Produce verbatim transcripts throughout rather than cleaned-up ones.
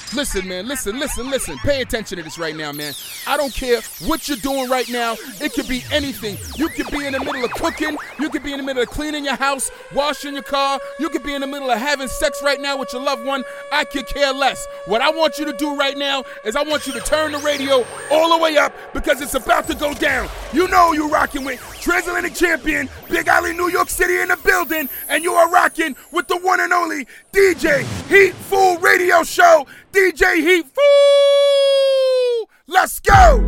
Listen, man, listen, listen, listen. Pay attention to this right now, man. I don't care what you're doing right now. It could be anything. You could be in the middle of cooking. You could be in the middle of cleaning your house, washing your car. You could be in the middle of having sex right now with your loved one. I could care less. What I want you to do right now is I want you to turn the radio all the way up because it's about to go down. You know who you're rocking with. Transatlantic champion, Big Alley, New York City in the building. And you are rocking with the one and only D J Heat Fool Radio Show. D J Heat Fool! Let's go!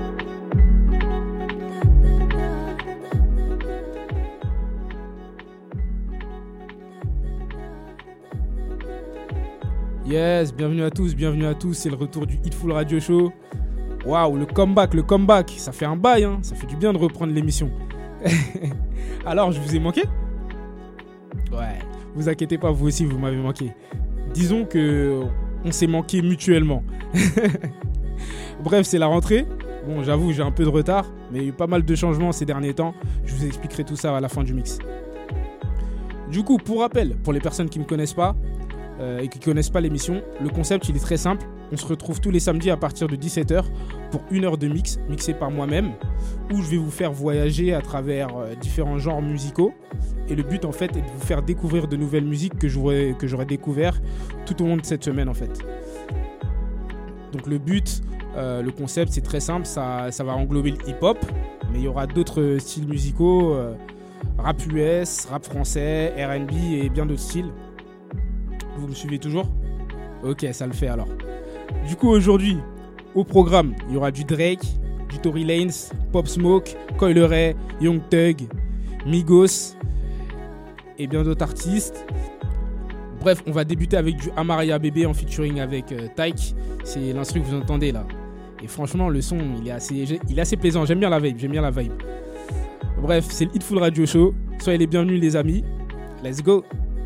Yes, bienvenue à tous, bienvenue à tous, c'est le retour du Hitful Radio Show. Waouh, le comeback, le comeback, ça fait un bail, hein, ça fait du bien de reprendre l'émission. Alors, je vous ai manqué ? Ouais, vous inquiétez pas, vous aussi, vous m'avez manqué. Disons que on s'est manqué mutuellement. Bref, c'est la rentrée. Bon, j'avoue, j'ai un peu de retard, mais il y a eu pas mal de changements ces derniers temps. Je vous expliquerai tout ça à la fin du mix. Du coup, pour rappel, pour les personnes qui ne me connaissent pas euh, et qui ne connaissent pas l'émission, le concept, il est très simple. On se retrouve tous les samedis à partir de dix-sept heures pour une heure de mix, mixé par moi-même, où je vais vous faire voyager à travers euh, différents genres musicaux. Et le but, en fait, est de vous faire découvrir de nouvelles musiques que j'aurais, que j'aurais découvert tout au long de cette semaine, en fait. Donc le but, euh, le concept, c'est très simple. Ça, ça va englober le hip-hop, mais il y aura d'autres styles musicaux, euh, rap U S, rap français, R and B et bien d'autres styles. Vous me suivez toujours ? Ok, ça le fait alors. Du coup, aujourd'hui, au programme, il y aura du Drake, du Tory Lanez, Pop Smoke, Coi Leray, Young Thug, Migos et bien d'autres artistes. Bref, on va débuter avec du Amaria Bébé en featuring avec euh, Tyke. C'est l'instru que vous entendez là. Et franchement, le son, il est assez, il est assez plaisant. J'aime bien la vibe, j'aime bien la vibe. Bref, c'est le Hitful Radio Show. Soyez les bienvenus les amis. Let's go.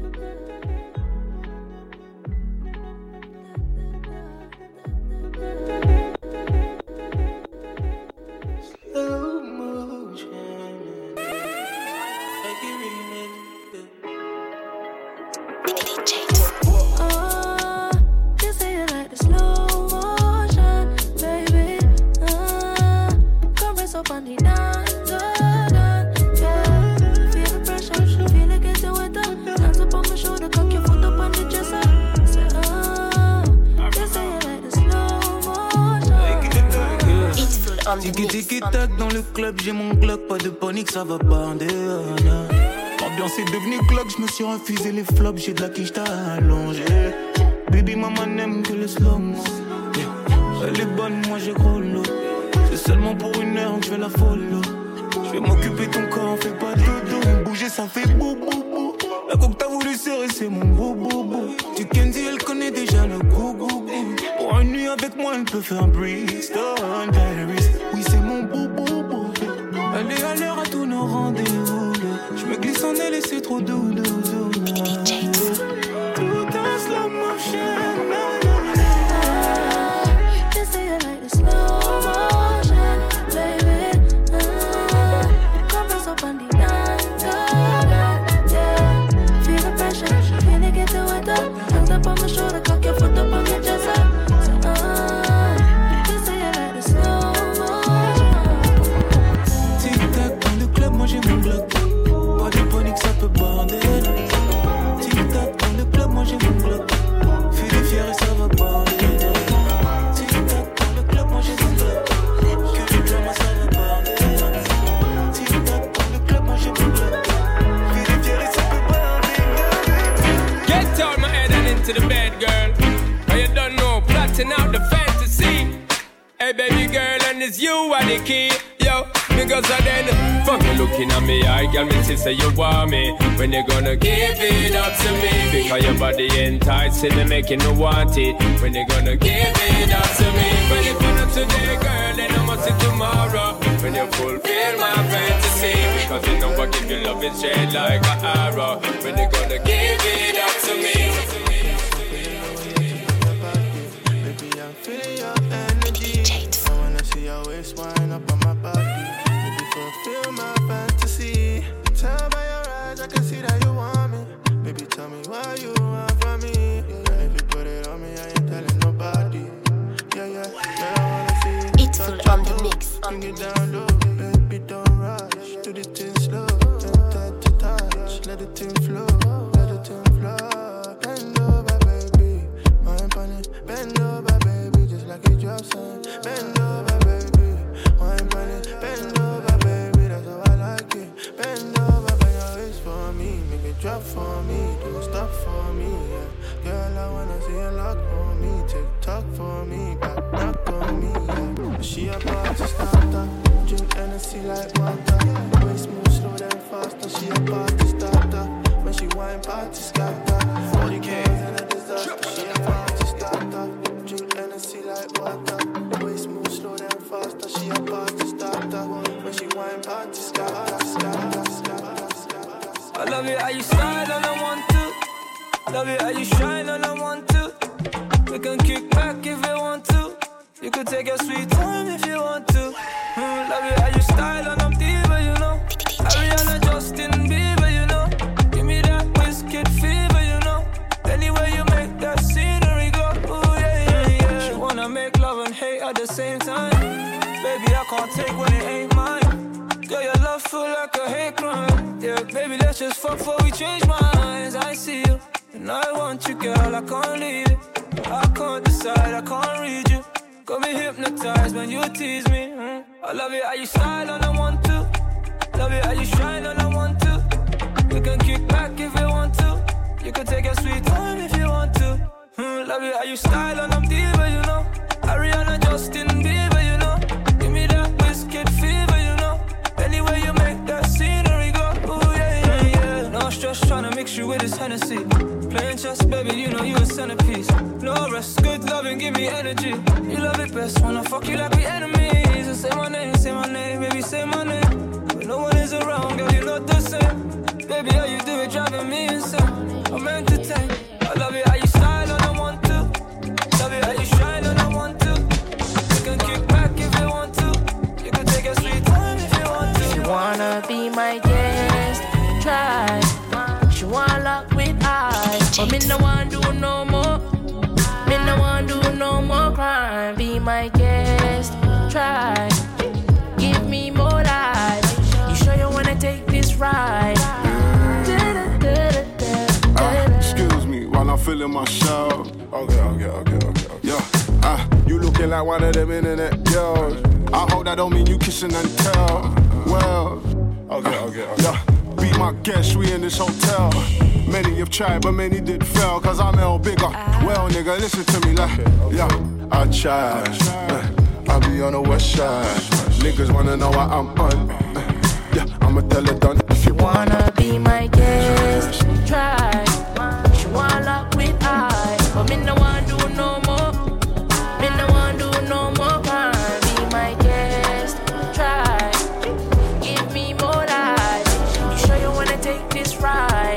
Tiki tiki tac dans le club, j'ai mon Glock, pas de panique, ça va bander. L'ambiance est devenue Glock, je me suis refusé les flops, j'ai de la quiche t'as allongé. Baby maman n'aime que le slow-mo. Elle est bonne, moi j'ai gros lot. C'est seulement pour une heure que je vais la follow. Je vais m'occuper ton corps, fais pas de dodo. Bouger ça fait bou bou bou. La coque t'as voulu serrer, c'est mon bou bou bou. Tu Kenzie, elle connaît déjà le goût goût goût. Pour une nuit avec moi, elle peut faire Bristol, Paris. Oui, c'est mon bou bou bou. Elle est à l'heure à tous nos rendez-vous. Je me glisse en elle et c'est trop doux, doux, doux. Tout en slow motion. Out the fantasy. Hey baby girl, and it's you are the key. Yo, because I then fuck you looking at me, I got me to say you want me. When you gonna give it up to me? Because your body enticing me, making me want it. When you gonna give it up to me? When you gonna today, girl, then I must see tomorrow. When you fulfill my fantasy, because you know I give you love in shade like an arrow. When you gonna give it up to me? Feeling your energy. I wanna see your waist wind up on my body. Maybe fulfill my fantasy. Tell by your eyes, I can see that you want me. Baby, tell me why you want from me. And if you put it on me, I ain't telling nobody. bring it down low. Baby, don't rush, do the thing slow. Touch to touch, let the thing flow, let the thing flow. Bend over, baby, wine on it. Bend over, baby, just like a drop sign. Bend over, baby, wine on it. Bend over, baby, that's how I like it. Bend over, bend your waist for me, make it drop for me, don't stop for me. Yeah. Girl, I wanna see you lock on me, take talk for me, back knock on me. Yeah. She a party starter, drink Hennessy like water. Waist move slow then faster. She a party starter, when she wine party scatter. forty K and a disaster. She a party starter, drink Hennessy like water. Waist move slow then faster. She a party starter, when she wine party scatter, scatter, scatter, scatter. I love it how you style and I want to. Love it how you shine and I want to. We can kick back if you want to. You could take your sweet time if you want to. Mm, love it how you style and I'm diva, you know. Ariana, Justin Bieber, you know. Give me that Wizkid fever, you know. Anywhere you make that scenery go, ooh yeah, yeah, yeah. She wanna make love and hate at the same time. Baby, I can't take when it ain't mine. Girl, your love feel like a hate crime. Yeah, baby, let's just fuck before we change minds. I see you, and I want you, girl, I can't leave it. I can't decide, I can't read you. Got me hypnotized when you tease me. Mm. I love it how you style and I want to. Love it how you shine and I want to. We can kick back if you want to. You can take your sweet time if you want to. Mm. Love it how you style and I'm diva, you know. Ariana, Justin Bieber, you know. Give me that Wizkid fever, you know. Anywhere you make that scenery go, ooh yeah, yeah, yeah. No stress tryna mix you with this Hennessy. Playing chess, baby, you know you a centerpiece. No rest, good loving, give me energy. You love it best when I fuck you like we enemies. And say my name, say my name, baby, say my name. When no one is around, girl, you're not the same. Baby, how you do it, driving me insane. I'm entertained. I love it how you style and I want to. Love it how you shine and I want to. You can kick back if you want to. You can take your sweet time if you want to. If you wanna be my guest, try. She wanna lock with eyes, but me no want do no more. Me no want do no more crime. Be my guest, try. Give me more life. You sure you wanna take this ride? Uh, excuse me while I'm filling my show. Okay, okay, okay, okay, okay. Yeah, uh, you looking like one of them internet girls. I hope that don't mean you kissing and tell. Well, okay, okay, okay. Yeah. Be my guest, we in this hotel. Many have tried, but many did fail. Cause I'm L bigger. Well, nigga, listen to me, like, yeah, I tried. I be on the west side. Niggas wanna know what I'm on. Yeah, I'ma tell it done. If you wanna be my guest, try. She wanna lock with eyes, but me no want do no more. Me no want do no more crime. Be my guest, try. Give me more life. You sure you wanna take this ride?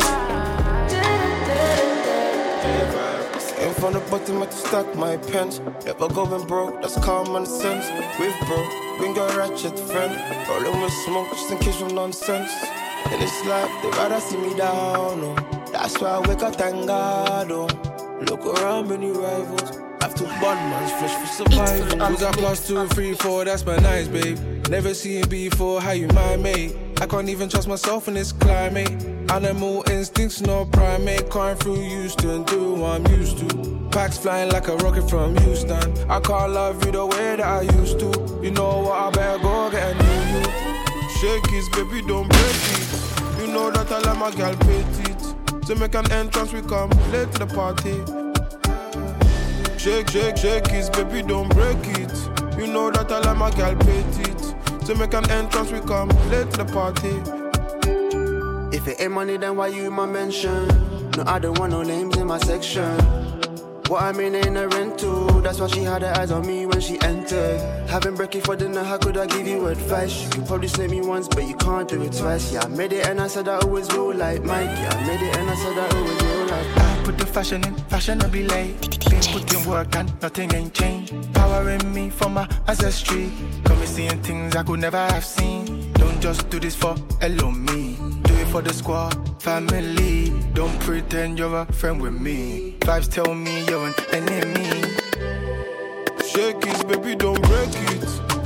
Aim from the bottom to stack my pens. Ever going broke, that's common sense. With bro, bring your ratchet friend. Rolling with smoke just in case of nonsense. In this life, they rather see me down, oh. That's why I wake up, thank God, oh. Look around, many rivals. Have to bond man's flesh for survival. I'm got plus two, three, four, that's my nice, babe. Never seen before, how you my mate. I can't even trust myself in this climate. Animal instincts, no primate. Crying through Houston, do what I'm used to. Packs flying like a rocket from Houston. I can't love you the way that I used to. You know what, I better go get a new you. Shake it, baby, don't break it. You know that I like my girl petite. To make an entrance, we come late to the party. Shake, shake, shake it, baby, don't break it. You know that I like my girl petite. To make an entrance, we come late to the party. If it ain't money, then why you my mention? No, I don't want no names in my section. What I mean ain't a rental. That's why she had her eyes on me when she entered. Having brekkie for dinner, how could I give you advice? You could probably slay me once, but you can't do it twice. Yeah, I made it and I said I always will like Mike. Yeah, I made it and I said I always will like I put the fashion in, fashionably late. Been putting work and nothing ain't changed. Power in me from my ancestry. Got me seeing things I could never have seen. Don't just do this for hello me. Do it for the squad, family. Don't pretend you're a friend with me. Vibes tell me you're an enemy. Shake it, baby, don't break it.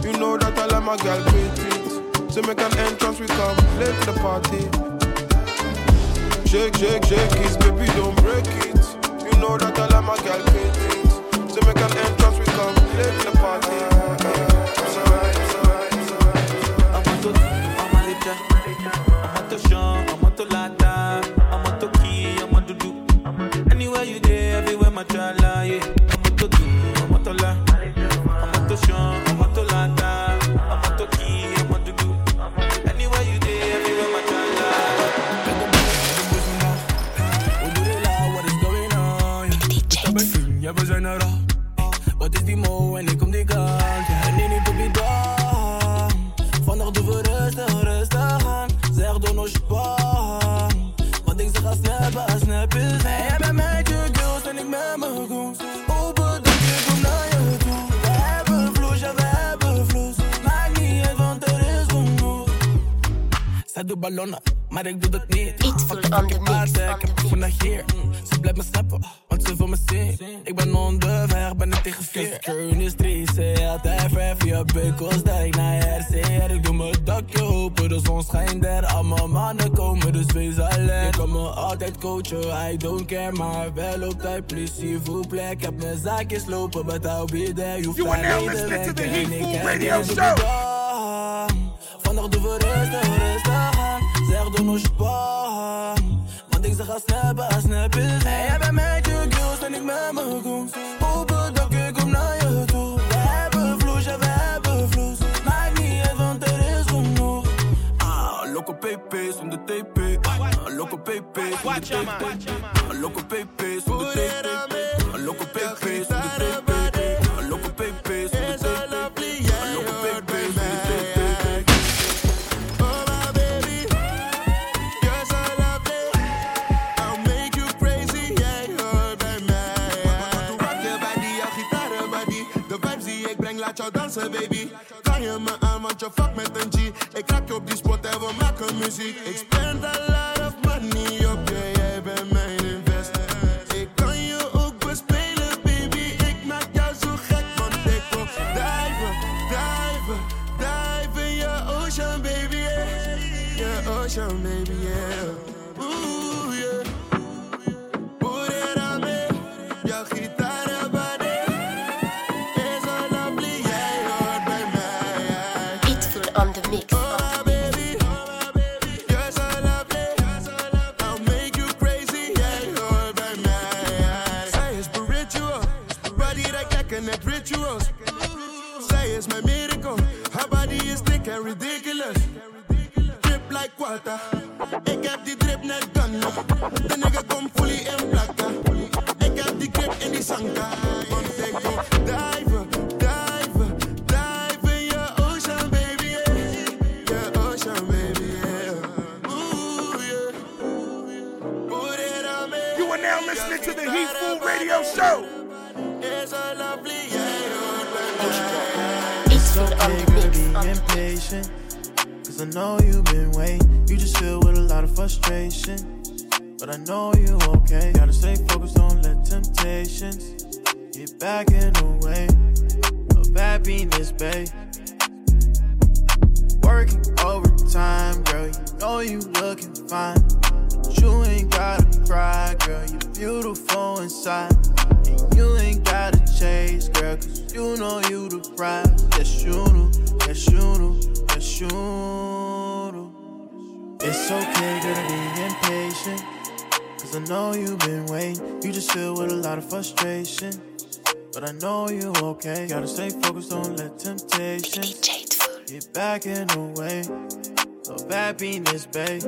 You know that I like my girl pretty. So make an entrance, we come late to the party. Shake, shake, shake it, baby, don't break it. You know that I like my girl pretty. So make an entrance, we come late to the party. I'm sorry, I'm sorry, I'm sorry. I want to, I'm a licha. I want to show, I want to lata. I want to key, I want to do. Anywhere you there, everywhere my chala, yeah. I want to do, I want to la. I want to show, I want to lata. I want to key, I want to do. Anywhere you there, everywhere my chala. Ja, we zijn er al. Wat is die mo en ik kom die kant. En nee, niet op die dag. Vandaag doen we rustig, rustig aan. Zeg, doe nog spaan. Want ik zeg, als snappen, als snappen. En jij bent met je girls en ik met mijn goons. Open dat ik kom naar je toe. We hebben vloes, ja, we hebben vloes. Maakt niet uit, want er is genoeg. Zij doet ballonnen, maar ik doe dat niet. Fuck je fucking paarden, ik heb het vandaag hier. Ze blijft me snappen, want ze wil me zien. Ik ben onderweg, ben ik tegen vier. Current is drie, ze altijd vrij via Beukels, dijk naar R C R. Ik doe mijn dakje open, de zon schijnt er. Al mijn mannen komen, dus wees alert. Je kan me altijd coachen, I don't care, maar wel op tijd. Please, s'il vous plaît, ik heb mijn zaakjes lopen, but I'll be there. Je You are now listening to the Heatful Radio Show. Vandaag doen we rustig, rustig aan. Zeg, doe nog spaan. Want ik zeg, als snappen, als snappen. En jij bent met je girls en ik met mijn goons. Open dat ik kom naar je toe. We hebben vloes, ja, we hebben vloes. Maakt niet uit, want er is genoeg. Ah, loco P P zonder T P. Ah, loco P P zonder T P. Ah, loco P P zonder T P. Ah, loco P P zonder T P. Ah, loco P P zonder T P. Ah, loco P P zonder T P. Laat jou dansen, baby. Kan je me aan, want je fuck met een G. Ik raak je op die spot en we maken muziek. Ik spend a lot of money op je, jij bent mijn investor. Ik kan je ook bespelen, baby. Ik maak jou zo gek, want ik wil diven, diven, diven in je ocean, baby, yeah. Je ocean, baby, yeah. Ooh, yeah. Put it on me, jouw gitaar. Ridiculous, drip like water. Ik heb die drip net gun. De nigga kom fully in blakken. Ik heb die grip in die zanka. Want ik wil diven, diven, diven in je ocean, baby, yeah. Je ocean, baby, yeah. Ooh, yeah. Put it on me. You are now listening to the Heatful Radio Show. It's so lovely, yeah. It's okay, girl, be impatient. Cause I know you've been waiting. You just feel with a lot of frustration. But I know you okay. Gotta stay focused, don't let temptations get back in the way of happiness, babe. Working overtime, girl, you know you looking fine. But you ain't gotta cry, girl, you beautiful inside. And you ain't gotta chase, girl, cause you know you the prize. Yes, you do, yes, you do, yes, you do. It's okay, girl, to be impatient. Cause I know you've been waiting. You just feel with a lot of frustration. But I know you okay. Gotta stay focused, don't let temptations get back in the way of happiness, babe.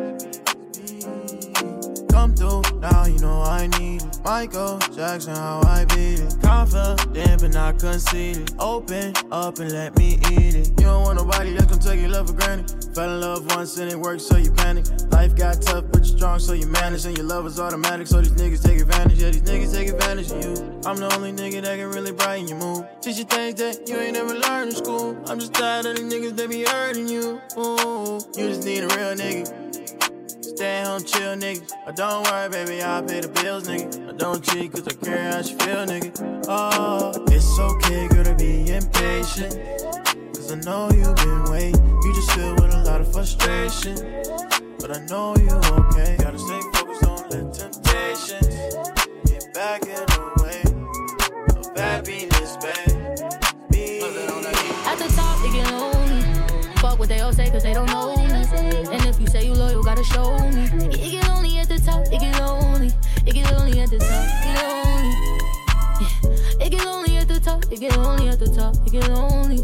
Come through, now you know I need it. Michael Jackson, how I beat it. Confident but not conceited. Open up and let me eat it. You don't want nobody that's gonna take your love for granted. Fell in love once and it worked, so you panic. Life got tough but you're strong, so you manage. And your love is automatic, so these niggas take advantage. Yeah, these niggas take advantage of you. I'm the only nigga that can really brighten your mood. Teach you things that you ain't never learned in school. I'm just tired of these niggas that be hurting you. Ooh, you just need a real nigga. Stay home, chill, nigga. But don't worry, baby, I'll pay the bills, nigga. I don't cheat, cause I care how she feel, nigga. Oh, it's okay, girl, to be impatient. Cause I know you've been waiting. You just feel with a lot of frustration, but I know you okay. Gotta stay focused, don't let temptation get back in the way. No bad business, baby. At the top, they get lonely. Fuck what they all say, cause they don't know me. And if you say you loyal, gotta show me. It get lonely at the top, it get lonely. It get lonely at the top, it get lonely. Yeah. It get lonely at the top, it get lonely at the top, it get lonely.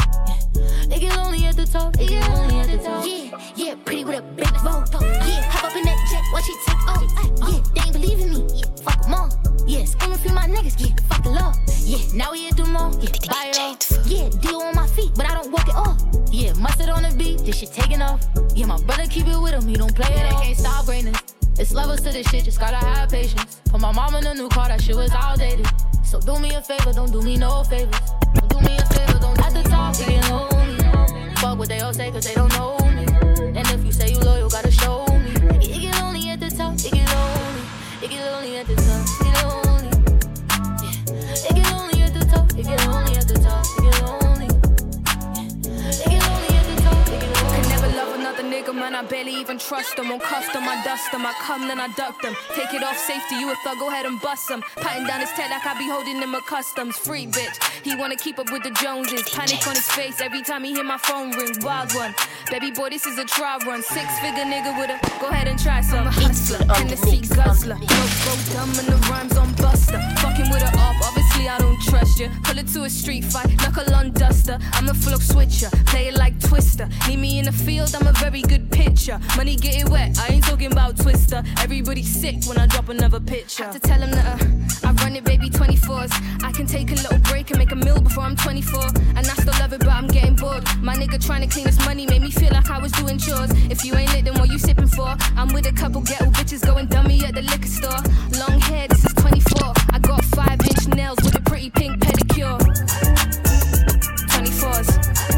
It get lonely at the top, it get lonely at the top. Yeah, yeah, pretty with a big Volvo. Yeah, hop up in that jet, watch it take off. Yeah, they ain't believing me. Yeah, fuck them all. Yeah, screaming for my niggas. Yeah, fuck the law. Yeah, now we here do more. Yeah, buy it off. Yeah, deal on my feet, but I don't walk it off. Yeah, mustard on the beat, this shit taking off. Yeah, my brother keep it with him, he don't play it. They can't stop greatness. It's levels to this shit, just gotta have patience. Put my mom in a new car, that shit was outdated. So do me a favor, don't do me no favors. Don't do me a favor, don't at the top, it get lonely. Fuck what they all say, cause they don't know me. And if you say you loyal, gotta show me. It get lonely at the top, it get lonely. It get lonely at the top, it get lonely. Yeah. It get lonely at the top, it get lonely at the top, it get lonely. Yeah. It get lonely at the top, it get lonely. Could never love another nigga, man, I barely even trust them. On custom, I dust them, I come, then I duck them. Take it off safety, you a thug, go ahead and bust them. Patting down his tail like I be holding him a customs. Free bitch, he wanna keep up with the Joneses. Panic on his face every time he hear my phone ring. Wild one, baby boy, this is a trial run. Six figure nigga with a, go ahead and try some. I'm a hustler, Tennessee guzzler. Go, go dumb and the rhymes on buster. Fucking with her up, obviously I don't trust you. Pull it to a street fight, knuckle on duster. I'm a flow switcher, play it like Twister. Need me in the field, I'm a very good pitcher. Money get it wet, I ain't talking about Twister. Everybody sick when I drop another picture. Have to tell him that uh, I run it, baby, twenty-fours. I can take a little break and make a meal before I'm twenty-four. And I still love it, but I'm getting bored. My nigga trying to clean this money made me feel like I was doing chores. If you ain't lit, then what you sipping for? I'm with a couple ghetto bitches going dummy at the liquor store. Long hair, this is twenty-four. I got five inch nails with a pretty pink pedicure. twenty-fours.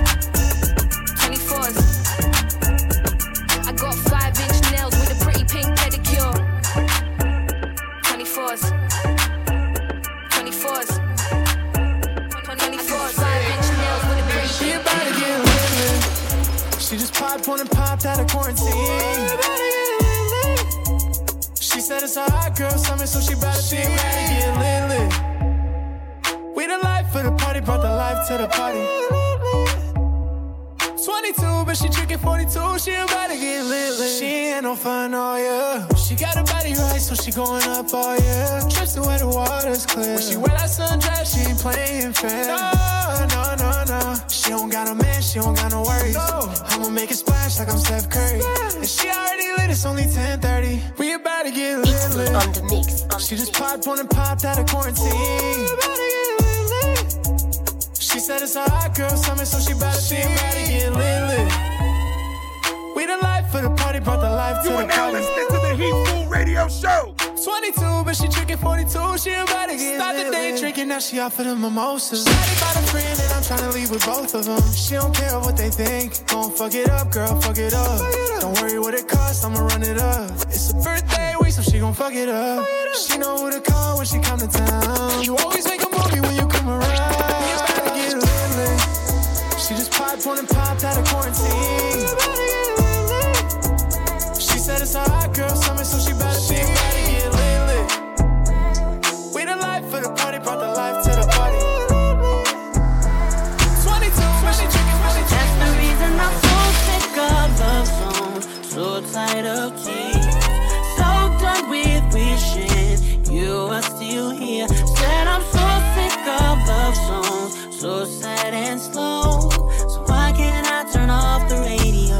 twenty-fours. I got five inch nails with a pretty pink pedicure. twenty-fours. twenty-fours. twenty-fours. Five inch nails with a pretty She pink about to get lit. She just popped one and popped out of quarantine. She said it's a hot girl summer, so she about to be ready to get lit, lit. We the life for the party, brought the life to the party. twenty-two, but she drinking forty-two. She about to get lit, lit. She ain't no fun, oh yeah. She got her body right, so she going up, oh yeah. Trips to where the water's clear. When she wear that sundress, she ain't playing fair. No, no, no, no. She don't got a man, she don't got no worries. No. I'ma make it splash like I'm Steph Curry. Yeah. And she already lit, it's only ten thirty. We about to get lit, lit. On the mix. On She the just mix. popped one and popped out of quarantine. She said it's a hot girl summer, so she bout to be ready to get lit, lit. We the life for the party, brought the life to You the are now party. listening to the Heat Food Radio Show. twenty-two, but she drinking forty-two. She about to get Start the day drinking, now she out for the mimosas. Shawty bought a friend and I'm tryna leave with both of them. She don't care what they think. Gon' fuck it up, girl, fuck it up. Don't worry what it costs, I'ma run it up. It's a birthday week, so she gon' fuck it up. She know who to call when she come to town. You always make a movie when you come around. You about to get lit, lit. She just popped one and popped out of quarantine. She said it's a hot girl summer, so she better be ready to get lit, lit. We the life for the party, brought the life to the party. twenty-two, when she drinking, when she drinking. That's the reason I'm so sick of love songs, so tired of tears, so done with wishing you are still here. Said I'm so sick of love songs, so sad and slow. So why can't I turn off the radio?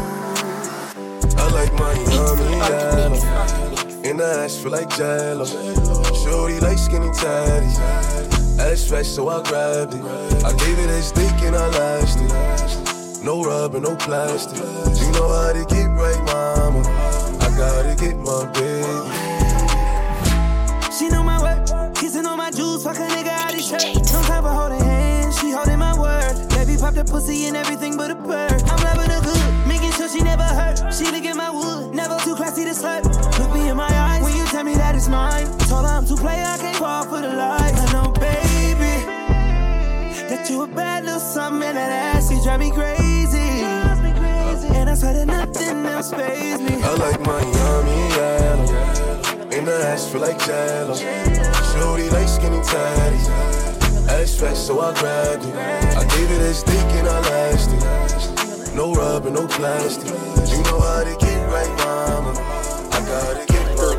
I like Miami, yeah. In the ass, feel like Jello. Shorty like skinny tatties. Ass fresh, so I grabbed it. I gave it a stick and I lashed it. No rubber, no plastic. You know how to get right, mama. I gotta get my baby. She know my work, kissing on my jewels, fuck a nigga out his shirt. Don't have a holding hand, she holding my word. Baby pop the pussy and everything but a bird. I'm loving her good, making sure she never hurt. She look at my wood, never too classy to slut. Look me in my eyes when you tell me that it's mine. Told her I'm too play, I can't fall for the lies. I know, baby, that you a bad little something and that ass is drive me crazy. And I swear that nothing else fazes me. I like Miami yellow. In the ass feel like jello. Shorty like skinny tatties. Ass fat so I grabbed it. I gave it a stick and I lasted. No rubber, no plastic. You know how to get right, mama. I gotta get right.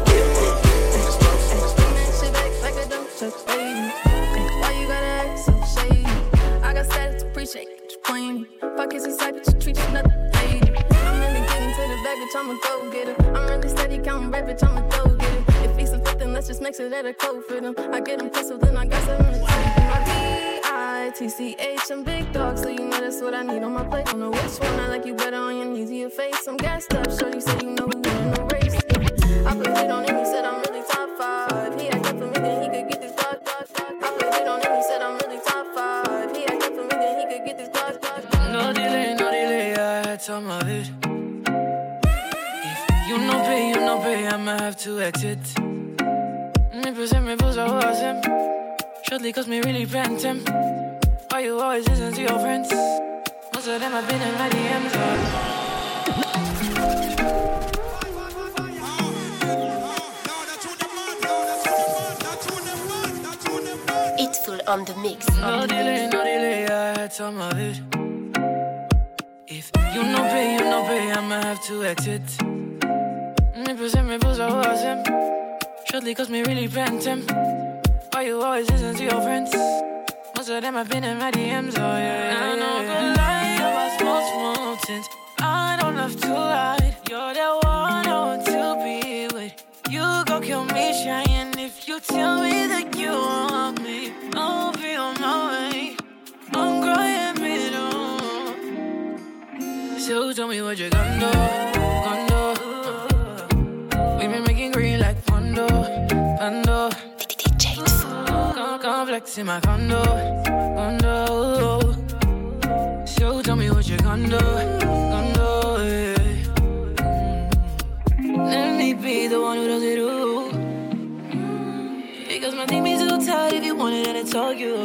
Sit back like a dump truck, baby. Why you gotta act so shady? I got status to appreciate you playing. Fuck is this type, but you treat you nothing lady. I'm really getting to the bag, bitch, I'ma go get her. I'm really steady counting red, bitch, I'ma go get it. If he's some fifth, let's just make sure that a code for them. I get them pistol, then I got seven to ten. My D I T C H, I'm big dog, so you know that's what I need on my plate. Don't know which one, I like you better on your knees or your face. I'm gassed up, sure you say you know who in the race. Yeah. I put it on him, he said I'm really top five. He acted for me, then he could get this block, block, block. I put it on him, he said I'm really top five. He acted for me, then he could get this block, block, block. No delay, no delay, I had some of it. If you no pay, you no pay, I'ma have to exit. Me puse, me puse a was him. Shortly cause me really bent him. Why you always listen to your friends? Most of them have been in my D Ms. It's full on the mix. No delay, no delay, I had some of it. If you no pay, you no pay, I'ma have to exit. Me puse, me puse a was him. Shortly cause me really bent him. Why you always listen to your friends? Most of them have been in my D Ms, oh yeah, yeah, I know yeah. Good lie about small mountains. I don't love to hide. You're the one I want to be with. You go kill me trying. If you tell me that you want me, I'll be on my way. I'm crying, but so tell me what you're gonna do, gonna do. We've been making green like Pondo, Pondo. Come flex in my condo, condo. So tell me what you're gonna do, gonna do, yeah. Let me be the one who does it all. Because my team is too tired. If you want it, then it's all you.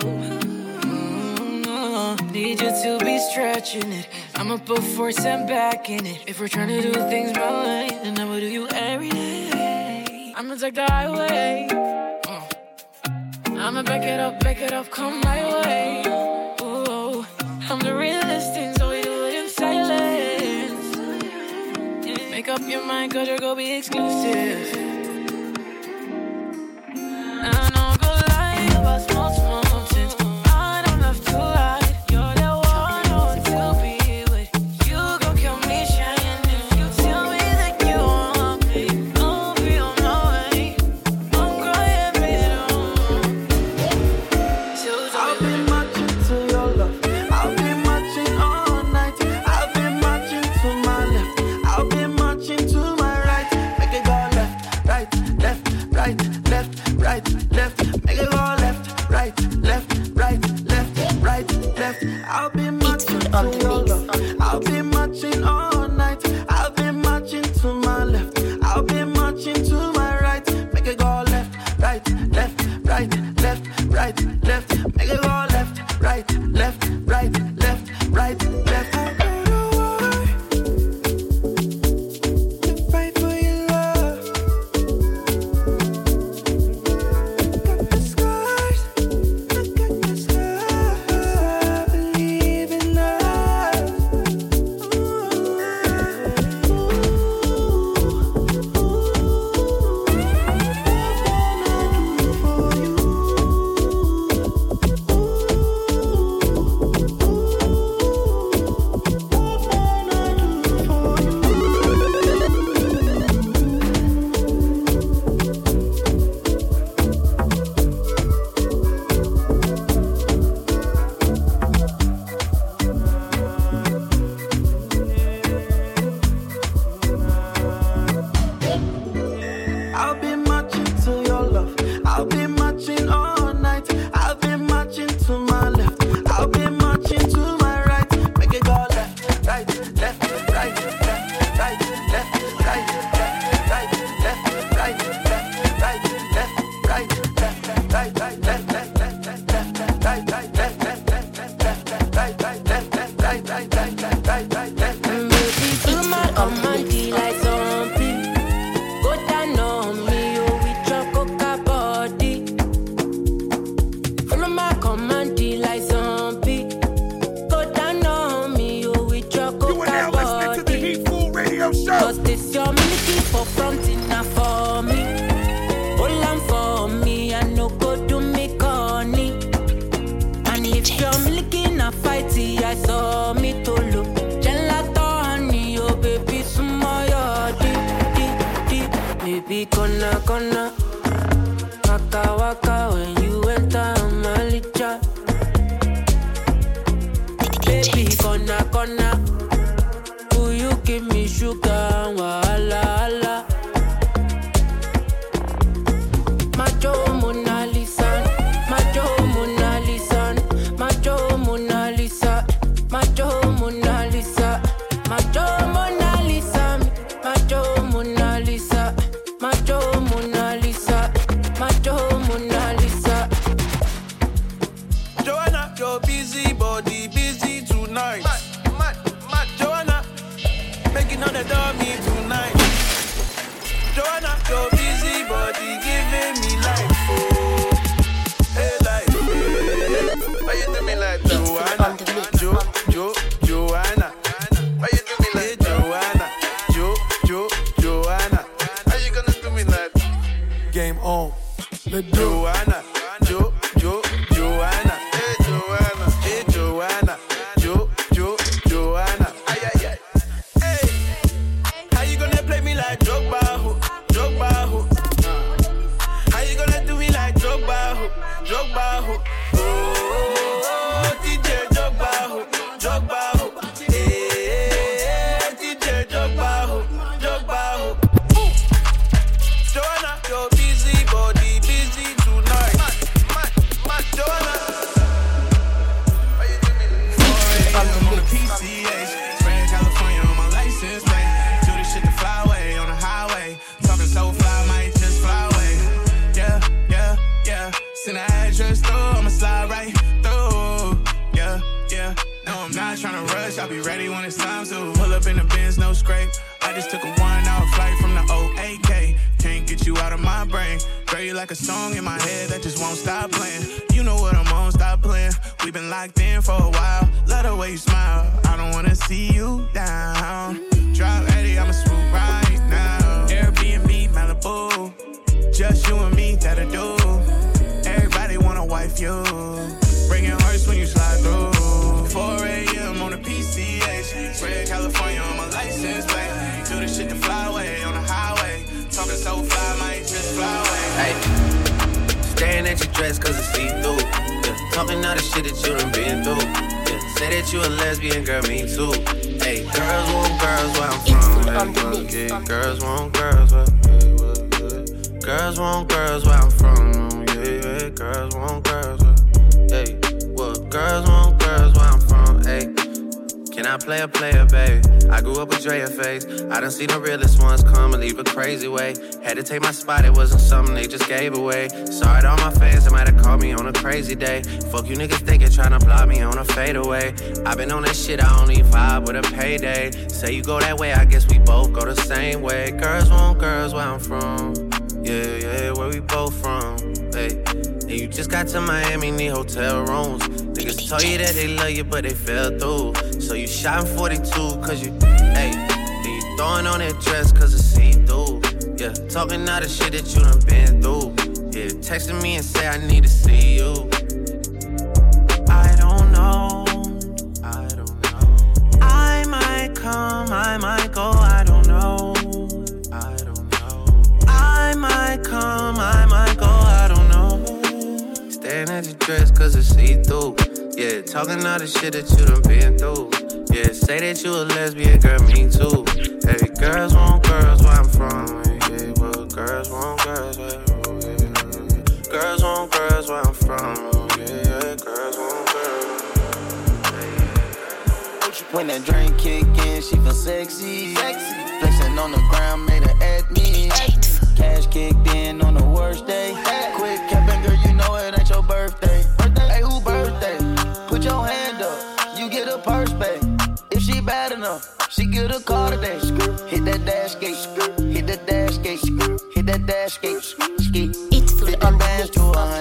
Mm-hmm. Need you to be stretching it. I'ma put force and back in it. If we're trying to do things my way, then I'ma do you every day. I'ma take the highway. I'ma back it up, back it up, come my way. Ooh, I'm the realest thing, so we do it in silence. Make up your mind, cause you're gonna be exclusive. I know good lie about small, small mountains. I don't love to hide. You're the one I want to be with. You gon' kill me trying. If you tell me that you want me, I'll be on my way. I'm crying, but I've been marching to your love. I've been marching all night. I've been marching to my left. I've been marching to my right. Make it go left, right, left, right, left, right, left. Make it go left, right, left, right, left, right, left. I've been marching to your love. I've been marching all night. I've been marching to my left. I've been marching to my right. Make it go left, right, left, right, left, right, left. Make it go left, right, left, right, left, right, left. I go to war to fight for your love. Got the scars, I got the scars. I believe in love. Ooh, ooh, ooh. What can I do for you? Mandy like zombie. Go down on me, oh, with your coca You are now listening to the Heat Fool Radio Show. Cause this your milky for front enough for me. Hold on for me, I no go do me corny. And if you're milky na fighty, I saw me to look. Gelato honey, oh baby, sumo yo deep, deep, deep. Baby, gonna, gonna. Waka waka when you enter my licha. Baby, gonna, gonna. Will you give me sugar and wahala, hala? Macho Mona Lisa, Macho Mona Lisa, Macho Mona Lisa, Macho Mona Lisa, Macho Mona Lisa, Macho Mona Lisa, Macho Mona Lisa, Macho Mona Lisa. Joanna, your busy body busy tonight. Mad, mad, mad. Joanna, making all the dummy tonight. Joanna, your busy body giving me life. Oh, hey life. Hey. Why you do me like Joanna? Jo, Jo, Joanna. Why you do me like Joanna? Jo, Jo, Joanna. How you gonna do me like? Game on. Let Joanna, Jo, Jo, Joanna. Hey Joanna, hey Joanna. Jo, Jo, Joanna. Ay, ay, ay. Hey, how you gonna play me like Drogba, ho? Drogba, ho? Uh. How you gonna do me like Drogba, ho? Drogba, ho? Oh, D J Drogba, ho? Drogba, ho? Hey, D J Drogba, ho? Drogba, ho? Joanna, your busy body busy tonight. Mad, mad, mad, Joanna. I'm on the P C H, spread California on my license plate. Do this shit the flyway on the highway. Talking so fly, might just fly away. Yeah, yeah, yeah. Send the address through, I'ma slide right through. Yeah, yeah. No, I'm not tryna rush, I'll be ready when it's time to. Pull up in the Benz, no scrape. I just took a one-hour flight from the O A K. Can't get you out of my brain. Girl, you like a song in my head that just won't stop playing. You know what I'm on, stop playing. We've been locked in for a while. Love the way you smile. I don't wanna see you down. Drop Eddie, I'ma swoop right now. Airbnb, Malibu. Just you and me, that'll do. Everybody wanna wife you. Bringing hearts when you slide through. four a.m. on the P C H. Spread California on my license plate. Do this shit the flyway on the highway. Talking so fly, might just fly away. Hey, staring at your dress cause it's see-through. Yeah, talking all the shit that you done been through. Yeah, say that you a lesbian, girl, me too. Hey, girls want girls where I'm from. Hey, yeah, girls want girls where, hey, well, yeah. Girls want girls where I'm from. Yeah, yeah, girls want girls where, hey, well, girls want girls where I'm from. Hey, can I play a player, baby? I grew up with Drea face. I done seen the realest ones come and leave a crazy way. Had to take my spot, it wasn't something they just gave away. Sorry to all my fans, they might have called me on a crazy day. Fuck you niggas thinking, tryna block me on a fadeaway. I been on that shit, I only vibe with a payday. Say you go that way, I guess we both go the same way. Girls want girls where I'm from. Yeah, yeah, where we both from. Hey, and you just got to Miami, need hotel rooms. Niggas told you that they love you, but they fell through. So you shot in forty-two, cause you, hey, and you throwing on that dress, cause it's see-through. Yeah, talking all the shit that you done been through. Yeah, texting me and say I need to see you. I don't know, I don't know. I might come, I might go, I don't know. I don't know. I might come, I might go, I don't know. Staring at your dress cause it's see-through. Yeah, talking all the shit that you done been through. Yeah, say that you a lesbian, girl, me too. Hey, girls want girls where I'm from. Yeah, well, girls want girls where, yeah. Girls want girls where I'm from. Yeah, girls want girls. When that drink kick in, she feel sexy. Sexy. Flexing on the ground, made her at me. Cash kicked in on the worst day. Quick capping, girl, you know it ain't your birthday. Hey, who birthday? Put your hand up, you get a purse back. If she bad enough, she get a car today. Hit that dash gate, hit that dash gate, hit that dash gate. It's full on dance to a hundred, get your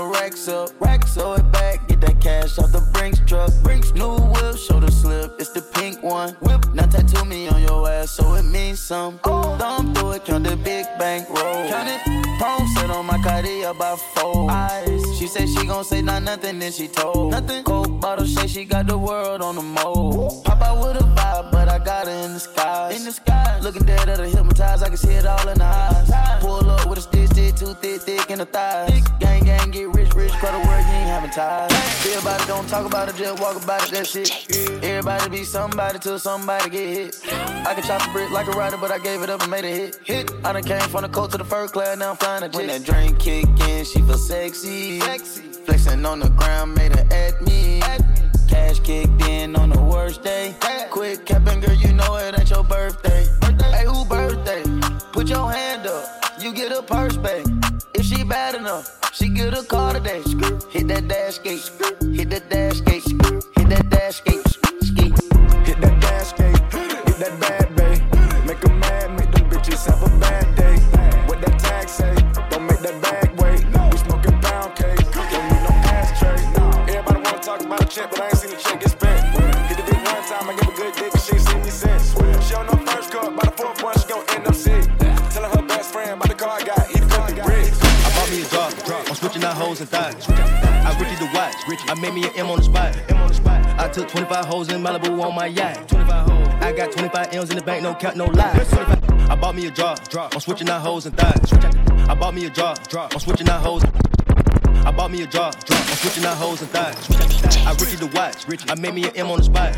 the racks up. Racks so it back, get that cash off the Brinks truck. Brinks new whip, shoulder slip, it's the pink one. Whip, now tattoo me on your ass, so it means some. Oh. Thumb through it, count the big bank roll. Count it, prom set on my Cartier about four. Eyes. She said she gon' say not nothing, then she told. Nothing. Coke bottle shake, she got the world on the mold. Pop out with a vibe, but I got her in the skies. In the sky, looking dead at her hypnotized, I can see it all in the eyes. Pull up with a stick, stick, too thick, thick in the thighs. Gang, gang, get rich, rich, credit word, you ain't having ties. Everybody don't talk about it, just walk about it, that's it. Everybody be somebody till somebody get hit. I can chop a brick like a rider, but I gave it up and made a hit. Hit. I done came from the coast to the first class, now I'm flying a jet. When that drink kick in, she feel sexy. Sexy. Flexing on the ground, made her at me. At me. Cash kicked in on the worst day. Hey. Quick capping, girl, you know it ain't your birthday. birthday. Hey, who birthday? Put your hand up, you get a purse back. If she bad enough, she get a car today. Hit that dash gate, hit that dash gate, hit that dash gate, skate. Hit that dash gate, hit that bad babe. Make 'em mad, make them bitches have a bad day. What that tag say? Don't make that bag wait. We smoking pound cake, don't need no ashtray. Everybody wanna talk about a check, but I ain't seen the check get spent. Hit the big one time, I give a good dick, but she ain't seen me since. She on her first cup, by the fourth one, she gon' end up sick. Telling her best friend about the car I got, he the car got bricks. I bought me a drop, I'm switching out hoes and thighs. I Richie the watch, I made me an M on the spot. M on the spot. I took twenty-five hoes in Malibu on my yacht. twenty-five hoes. I got twenty-five M's in the bank, no cap, no lie. I bought me a drop, I'm switching out hoes and thighs. I bought me a drop, I'm switching out hoes. I bought me a drop, I'm switching out hoes and thighs. I Richie the watch, I made me an M on the spot.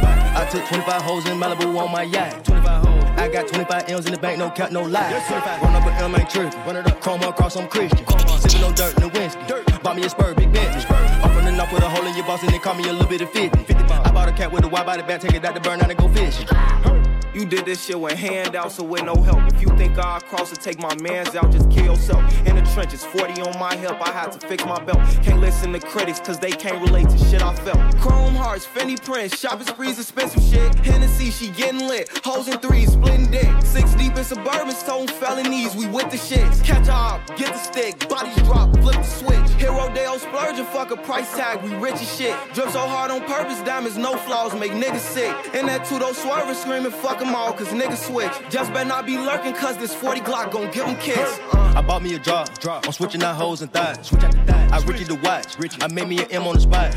I took twenty-five hoes in Malibu on my yacht. twenty-five hoes. I got twenty-five M's in the bank, no cap, no lie. Run up an M, ain't trippin'. Run it up, chrome across, I'm Christian. Sippin' on dirt in the whiskey. Bought me a spur, big Bentley. I'm from the north with a hole in your boss and they call me a little bit of fifty. I bought a cat with a wide body bag, take it out to burn out and go fishing. You did this shit with handouts, so with no help. If you think I'll cross and take my mans out, just kill yourself. In the trenches, forty on my hip, I had to fix my belt. Can't listen to critics, cause they can't relate to shit I felt. Chrome hearts, Fendi prints, shopping sprees, expensive shit. Hennessy, she getting lit. Hoes in threes, splitting dick. Six deep in suburban, stone felonies, we with the shits. Catch a hop, get the stick, bodies drop, flip the switch. Hero Dale splurging, fuck a price tag, we rich as shit. Drip so hard on purpose, diamonds, no flaws, make niggas sick. In that two-door swerving, screaming, fuck them all, cause niggas switch. Just better not be lurking, cause this forty Glock gon' give them kicks. I bought me a drop, I'm switching out hoes and thighs. I Richie the watch, I made me an M on the spot.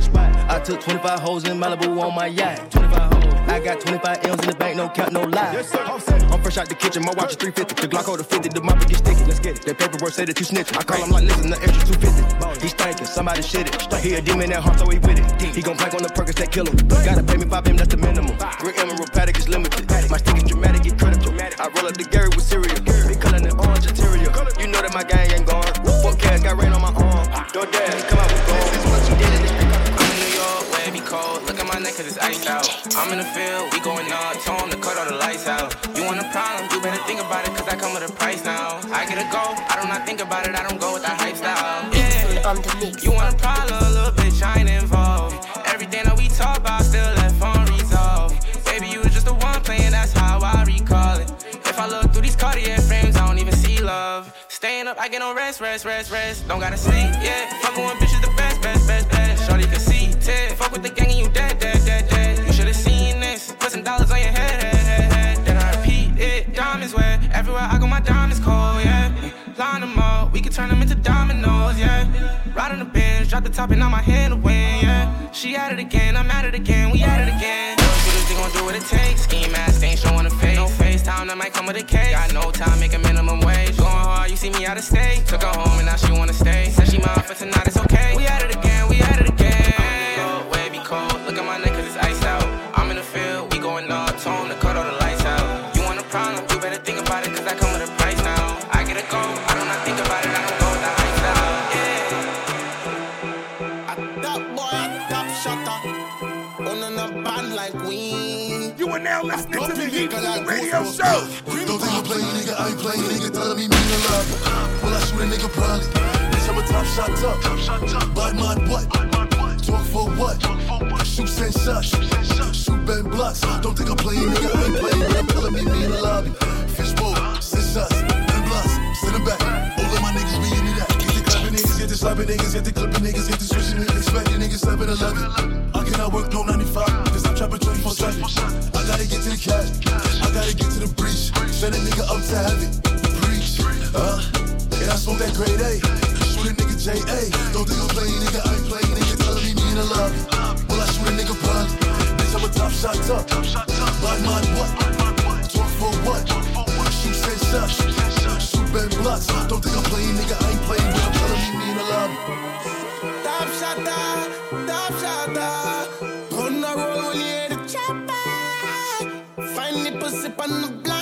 I took twenty-five hoes in Malibu on my yacht. twenty-five hoes. I got twenty-five M's in the bank, no cap, no lie. I'm fresh out the kitchen, my watch is three fifty. The Glock hold a fifty, the mop get sticky. Let's get it. That paperwork say that you snitching. I call him like, listen, the extra two fifty. He stankin', somebody shit it. He a demon at heart, so he with it. He gon' plank on the Perkins that kill him. Gotta pay me five M, that's the minimum. Green Emerald Paddock is limited. My stick is dramatic, get critical. I roll up the Gary with cereal. Big color and orange interior. You know that my gang ain't gone. Fuck cash, got rain on my arm. Don't dare, come out with gold. This is what you did in this I'm in New York, where it be cold. Look at my neck, cause it's iced out. I'm in the field, we going up. Tell them to cut all the lights out. You want a problem, you better think about it, cause I come with a price now. I get a go, I do not think about it, I don't go with that hype style. Yeah, you want a problem, a little bitch, I ain't involved. Everything that we talk about, still left unresolved. Baby, you was just the one playing, that's how I recall it. If I look through these Cartier frames, I don't even see love. Staying up, I get no rest, rest, rest, rest. Don't gotta sleep, yeah. Fucking with bitches, the best, best, best, best. Shorty can see, tip. Fuck with the gang and you dead, dead, dead, dead. You should've seen this. Put some dollars on your head, head, head, head. Then I repeat it. Diamonds wet. Everywhere I go, my diamonds cold, yeah. Line them up, we can turn them into dominoes, yeah. Ride on the bench, drop the top and now my hand away, yeah. She at it again, I'm at it again, we at it again. They gon' do what it takes. Scheme ass, they ain't showing a face. No FaceTime, that might come with a case. Got no time, make a minimum wage. Going hard, you see me out of state. Took her home and now she wanna stay. Said she mine for tonight, it's okay. We at it again, we at it again. Cold, way be cold. Look at my neck cause it's iced out. I'm in the field, we going up. Tone to cut all the lights out. You want a problem, you better think about it cause I come with a price now. I get a go, I do not think about it, I don't go with the hype style. Yeah. A top boy, a top shutter. On a band like we. You are now listening to the Heat Radio Show. Don't think I'm playing, nigga. I ain't playing, nigga. Telling me mean a lot. When I shoot a nigga, probably. Bitch, I'm a top shot up. Top shot up. Bad man, what? Talk for what? Talk for what? Shoot send shots. Shoot bend blocks. Don't think I'm playing, nigga. I ain't playing, nigga. Telling me mean a lobby. Fishbowl, send shots, bend blocks. Send them back. All of my niggas be into that. Get the clapping niggas, get this slapping niggas, get the clipping niggas, get the switching niggas, expecting niggas seven eleven. I cannot work no ninety-five, cause I'm trapping twenty-four seven. I gotta get to the cash, I gotta get to the breach. Send a nigga up to heaven, preach. Uh, and I smoke that grade A, shoot a nigga J A. Don't think I'm playing, nigga, I ain't playing, nigga, telling me me in the lobby. Well, I shoot a nigga probably, bitch, I'm a top shot up. Bad man, what? Talk for what? Shoot send shots, shoot bend blocks. Don't think I'm playing, nigga, I ain't playing, but I'm telling me me in the lobby. Top shot, top shot, on the road when you hear the chopper. Find the pussy on the block.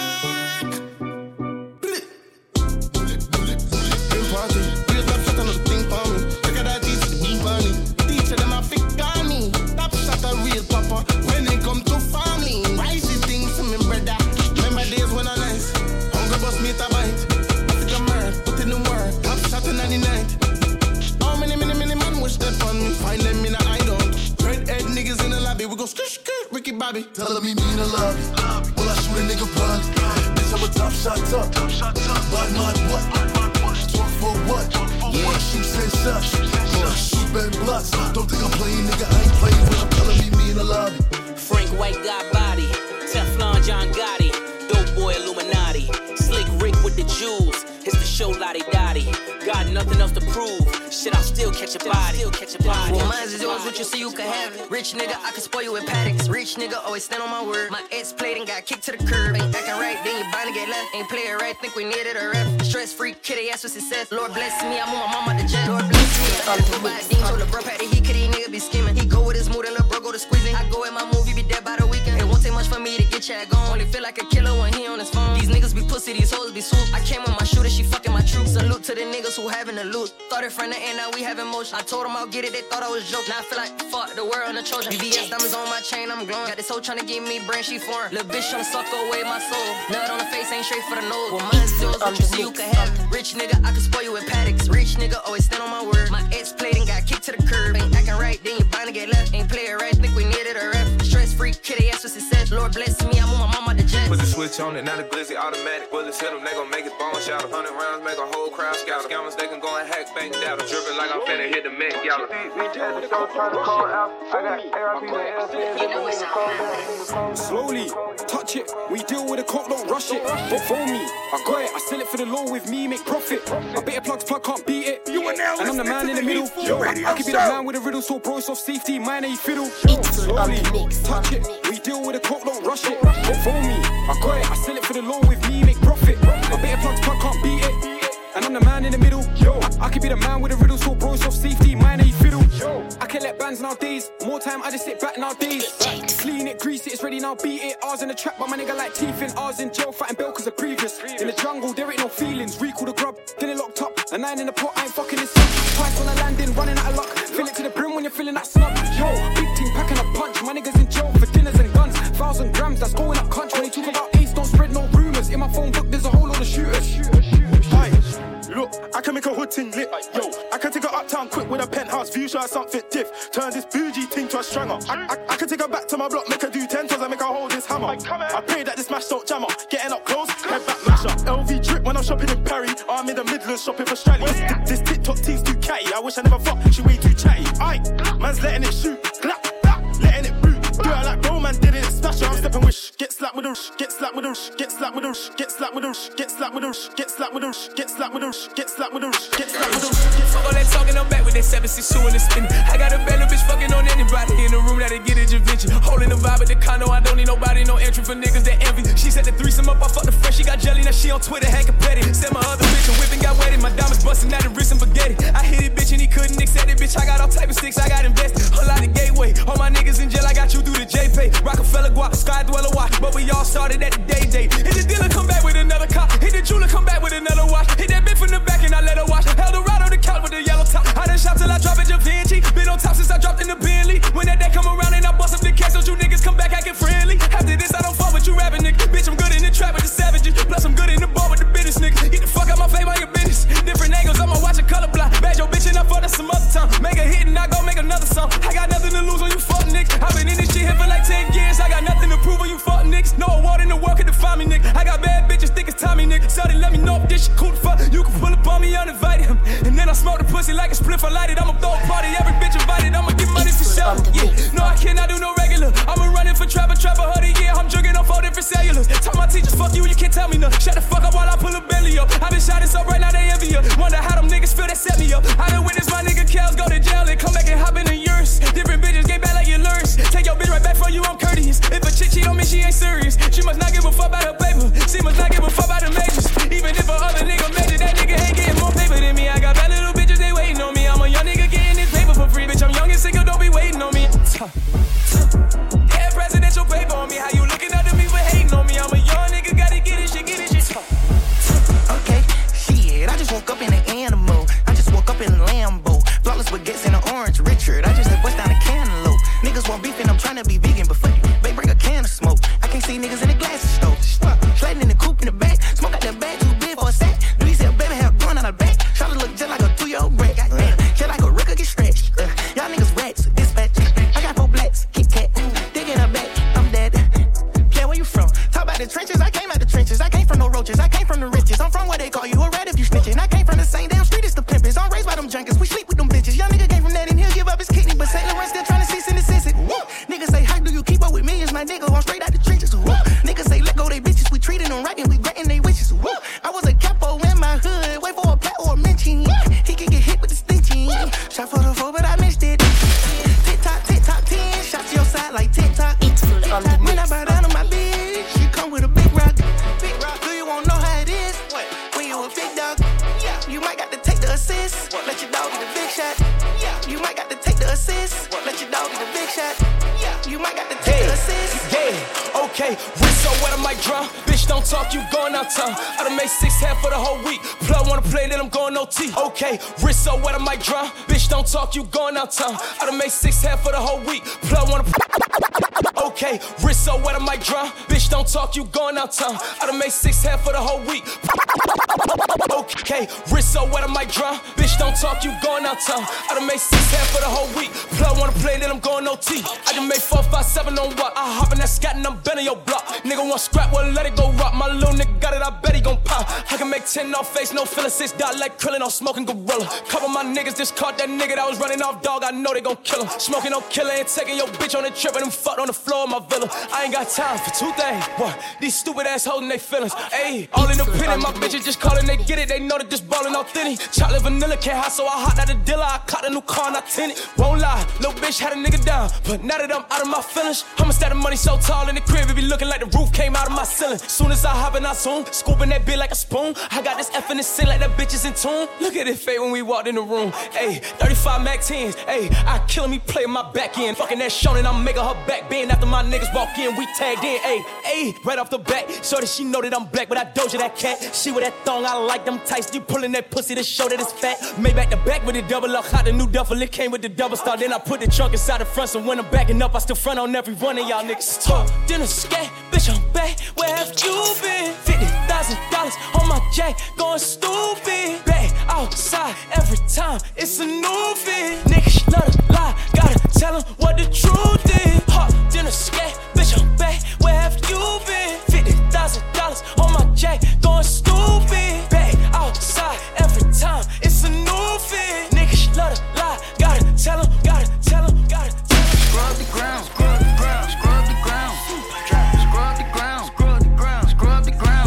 When they come to family, rising things to me, brother. Remember days when I nice. Hunger bust me a bite. I think I'm mad, put in the work. Top shot in the night. How many, many, many man wish that on me? Find them in a I don't. Red head niggas in the lobby. We go skirt, skirt, Ricky Bobby. Telling me me in the lobby. Well, I shoot a nigga probably. Bitch, I'm a top shot up. Bad man, what? Talk for what? Yeah. Shoot send shots. Shoot bend blocks. Don't think I'm playing, nigga, I ain't playing, but I'm telling me me in the lobby. Frank White got body, Teflon John Gotti, dope boy Illuminati, slick Rick with the jewels. It's the show Lottie Dottie. Got nothing else to prove. Shit, I'll still catch a body. Still catch a body. Well, mine is yours, what you see, you can have it. Rich nigga, I can spoil you with paddocks. Rich nigga, always stand on my word. My ex played and got kicked to the curb. Ain't acting right, then you bound to get left. Ain't playing right, think we needed a ref. Stress free, kitty ass for success. Lord bless me, I move my mama the jet. Lord bless me, I had to buy a dean. Told the bro patty, he could, he nigga be skimming. He go with his mood and the bro go to squeezing. I go in my movie, be dead by the weekend. It won't take much for me to get ya gone. Only feel like a killer when he on his phone. These niggas be pussy, these hoes be swoop. I came with my shooter, she fucking my troops. Salute to the niggas who having the loot. Started from the end, now we having motion. I told them I'll get it, they thought I was joking. Now I feel like fuck the world and the Trojan. V V S diamonds on my chain, I'm glowing. Got this hoe tryna give me brain, she foreign. Little bitch tryna suck away my soul. Nut on the face ain't straight for the nose. Well, mine's yours, what you see, you can have it. Rich nigga, I can spoil you with paddocks. Rich nigga, always stand on my word. My ex played and got kicked to the curb. Ain't acting right, then you bound to get left. Ain't play it right, think we needed a ref. Stress free, kitty ass for success. Lord bless me, I move my mama the jet. Put the switch on it, now the glizzy automatic. Bullets hit them, they gon' make it bone shot. A hundred rounds, make a whole crowd scout. Scammers, they can go and hack bank data. Drippin' like I'm finna hit the Met Gala. Slowly, touch it. We deal with a cop, don't rush it. Don't phone me. I got it. I sell it for the low with me, make profit. I bet a plug's plug can't beat it. You and I'm the man in the middle. Yo, I, I could be the man with a riddle, so bro, soft safety, mine ain't fiddle. Slowly, touch it. We deal with a cop, don't rush it. Don't phone me. I got it. I sell it for the low with me, make profit. I bet a plug's plug can't beat it. And I'm the man in the middle. Yo, I could be the man with a riddle, so bro, soft safety, mine ain't fiddle. Yo, I can let bands nowadays. More time, I just sit back nowadays. Clean it, grease it, it's ready now, beat it. Ours in the trap, but my nigga like teeth in. Ours in jail, fighting bell cause of previous. In the jungle, there ain't no feelings. Recall the grub, get it locked up. A nine in the pot, I ain't fucking this up. Twice on the landing, running out of luck. Fill it to the brim when you're feeling that snub. Yo, big team packing a punch. My niggas in jail for dinners and guns. Thousand grams, that's going up country. When they talk about ace, don't spread no rumours. In my phone book, there's a whole lot of shooters. Look, I can make a hood ting lit. Yo, I can take her uptown quick with a penthouse view, show her something diff. Turn this bougie thing to a stranger. I, I, I can take her back to my block, make her do ten toes and make her hold this hammer. I pray that this match don't jam her. Getting up close, head back masher. L V drip when I'm shopping in Perry. I'm in the Midlands shopping for Strally. This, this TikTok team's too catty. I wish I never fucked, she way too chatty. Aye, man's letting it shoot, clap, clap, letting it boot. Do it like bro, man did it, stash her. I'm stepping wish, get slapped with a get slapped with a get slapped with a get slapped with a get slapped with a get slapped with a get slapped with a get slapped with a get slapped with a Fuck all that talking, I'm back with that seven six two in the spin. I got a bad little bitch fucking on anybody in the room that'll get a Javinci. Holding the vibe at the condo, I don't need nobody, no entry for niggas that envy. She set the threesome up, I fucked the fresh, she got jelly, now she on Twitter, hacking petty. Said my other bitch, a whipping got wetted, my diamonds busting out the wrist and spaghetti. I hit it, bitch, and he couldn't accept it, bitch. I got all type of sticks, I got invested. A lot of gateway, all my niggas in jail, I got you through the J-Pay. Rockefeller guap, Sky Dweller watch, but we all started at the day day. Hit the dealer, come back with another cop. Hit the jeweler, come back with another watch. Hit that bitch from the back and I let her watch. Eldorado the couch with the yellow top. I done shot till I drop at Javinci. Been on top since I dropped in the Bentley. When that day come around and I bust up the cash, don't you niggas come back acting friendly. After this, I don't fuck with you rapping niggas. Bitch, I'm good in the trap with the savages. Plus, I'm good in the bar with the business niggas. Get the fuck out my face, mind your business. Different angles, I'ma watch a color block. Bad your bitch and I fuck that some other time. Make a hit and I go make another song. I got nothing to lose on you fuck niggas. I've been in this shit here for like ten years. I got nothing to prove on you fuck niggas. No award in the world can define me, nigga. I got bad bitches, think it's Tommy, nigga. So they let me know if this shit cool to fuck. You can pull up on me uninvited him. And then I smoke the pussy like a spliff, I light it. I'ma throw a party, every bitch invited. I'ma get money for show. Yeah, no, I cannot do no regular. I'ma run in for trapper, trapper, hoodie, yeah. I'm jugging on four different cellulars. Tell my teachers, fuck you, you can't tell me nothing. Shut the fuck up while I pull a belly up. I been shining so bright, now they envy ya. Wonder how them niggas feel that set me up. I done witnessed my nigga Kels go to jail and come back and hop in the yours. Different bitches get back like you lures. Take your bitch right back from you, I'm courteous. If a chick cheat on me, she ain't serious. She must not give a fuck about her paper. She must not give a fuck about the majors. Even if a other nigga major, that nigga ain't getting more paper than me. I got bad little bitches, they waiting on me. I'm a young nigga getting this paper for free. Bitch, I'm young and single, don't be waiting on me. Yeah, presidential paper on me. How you looking up to me for hating on me? I'm a young nigga, gotta get this shit, get this shit. Okay, shit, I just woke up in an animal. I just woke up in a Lambo. Flawless baguettes in an orange Richard. I just had bust down a cantaloupe. Niggas want beef and I'm trying to be vegan, but fuck you, they bring a can of smoke. I can't see niggas in the glasses stove. Sliding in the coupe in the back. Smoke out that bag too big for a sack. Do you see a baby hair growing out of back? Try to look just like a two-year-old brat. Goddamn, just like a record get stretched. Uh, y'all niggas rats, dispatch. I got four blacks, Kit Kat. Digging her back, I'm dead. Yeah, where you from? Talk about the trenches. I came out the trenches. I came from no roaches. I came from the riches. I'm from where they call you a rat if you snitching. I came from the same damn street as the pimpers. I'm raised by them junkers. We sleep with them bitches. Young nigga came from that and he'll give up his kidney, but Saint Laurent still trying to cease and desist it. Woo. Niggas say, how do you keep up with millions? My nigga, I'm straight out the trenches. Woo. Niggas say, let go they bitches. We treating them right and we granting they wishes. Woo. I was a capo in my hood. Wait for a plat or a mention. He can get hit with the stenching. Shot for the four, but I missed it. Tick tock, tick tock, ten. Shot to your side like tick tock. It's full on the when I bow down on my bitch, she come with a big rock. Big rock. Do you wanna know how it is? What? When you a big dog, yeah. You might got to take the assist. What? Let your dog get the big shot. Yeah. You might got to take the assist. What? Let your dog get the big shot. Yeah. You might got to take Hey, the assist. yeah, okay. Wrist so wet, I might drum. Bitch, don't talk, you going out town. I done made six half for the whole week. Plug wanna play, then I'm going O T. Okay, wrist so wet, I might drum. Bitch, don't talk, you going out town. I done made six half for the whole week. Plug wanna. Okay, wrist so wet, I might drum. Bitch, don't talk, you going out town. I done made six half for the whole week. Okay, wrist so wet, I might drum. Bitch, don't talk, you going out town. I done made six half for the whole week. Plug wanna play, then I'm going O T. I done made four, five, seven on what? I hop in that scat and I'm bending your block. Nigga want scrap, well let it go rock. My little nigga got it, I bet he gon' pop. I can make ten off face, no feeling. Six dot like Krillin, I'm smoking gorilla. Couple my niggas just caught that nigga that was running off dog. I know they gon' kill him. Smoking no killer and taking your bitch on the trip and them fucked on the floor of my villa. I ain't got time for two things. What? These stupid ass holding they feelings. Ayy, all independent. My bitches just callin', they get it. They know that this ballin' authentic. Chocolate vanilla can't hide, so I hopped out the dealer. I caught a new car and I tinted. Won't lie, little bitch had a nigga down. But now that I'm out of my feelings, I'ma stack the money so tall in the crib, it be looking like the roof came out of my ceiling. Soon as I hop in, I zoom, scooping that bitch like a spoon. I got this F in the sink like that bitch is in tune. Look at it fade when we walked in the room. Ayy, thirty-five Mac tens. Ayy, I killin' me playing my back end. Fucking that Shonen, I'm making her back bend. After my niggas walk in, we tagged in. Ayy, ayy, right off the back, so that she know that I'm black, but I doja that cat. She with that thong, I like them tights. You pulling that pussy to show that it's fat. Made back the back with the double up, hot the new duffel. It came with the double star. Then I put the trunk inside the front, so when I'm backing up, I still front on every one of y'all niggas. Talk, dinner, scat, bitch, I'm back. Where have you been? Fifty thousand dollars on my jack, going stupid. Back outside every time, it's a new fit. Niggas love to lie, gotta tell them what the truth is. Hot dinner, scat, bitch, I'm back. Where have you been? Fifty thousand dollars on my jack, going stupid. Back outside every time, it's a new fit. Niggas love to lie, gotta tell them, gotta tell them, gotta tell them. Scrub the ground, scrub the ground, scrub the ground. Scrub the ground, scrub the ground, scrub the ground.